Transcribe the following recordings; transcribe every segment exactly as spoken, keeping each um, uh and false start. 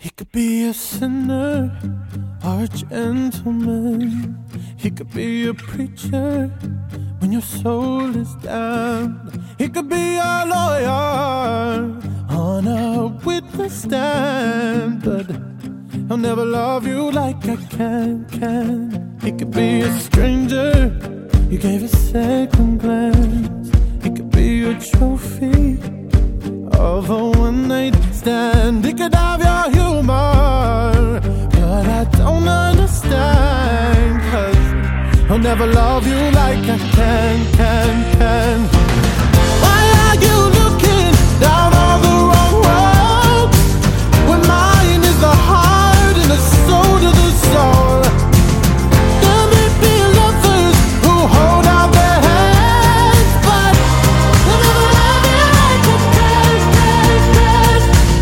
He could be a sinner or a gentleman. He could be a preacher when your soul is down. He could be a lawyer on a witness stand, but he'll never love you like I can, can. He could be a stranger you gave a second glance. He could be a trophy of a one-night stand. He could have your humor, but I don't understand, 'cause he'll never love you like I can, can, can. Why are you looking down on the wrong road when mine is the heart and the soul to the soul? There may be lovers who hold out their hands, but they'll never love you like I can, can, can.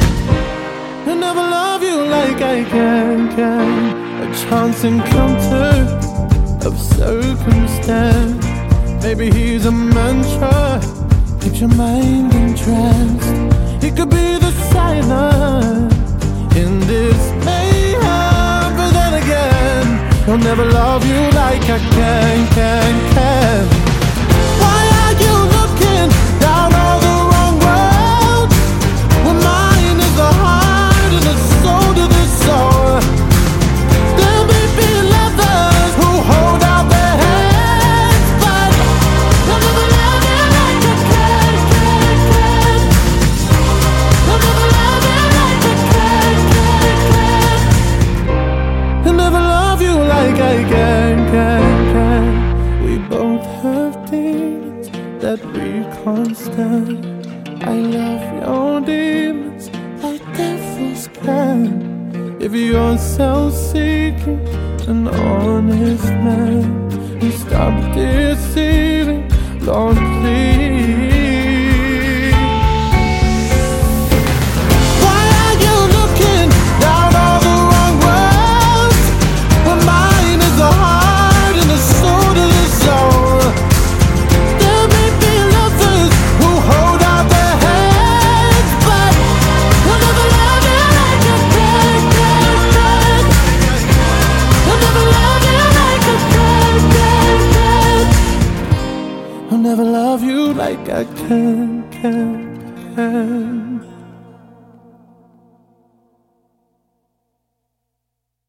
They'll never love you like I can, can. A chance encounter of circumstance. Maybe he's a mantra, keeps your mind entranced. He could be the silence in this mayhem, but then again, he'll never love you like I can, can, can. Why are you looking down on the wrong road when mine is the heart and the soul to the soul? There may be lovers who hold out their hands, but they'll never love you like I can, can, can. They'll never love you like I can, can, can. They'll never love you like I can, can, can. We both have demons that we can't stand. I love your demons like devils can. If you're self-seeking, an honest man, you stop deceiving, Lord, please. Why are you looking down on the wrong road when mine is the heart and the soul to the soul? There may be lovers who hold out their hands, but they'll never love you like I can, can, can. They'll never love you like I can, can, can. I'll never love you like I can, can, can.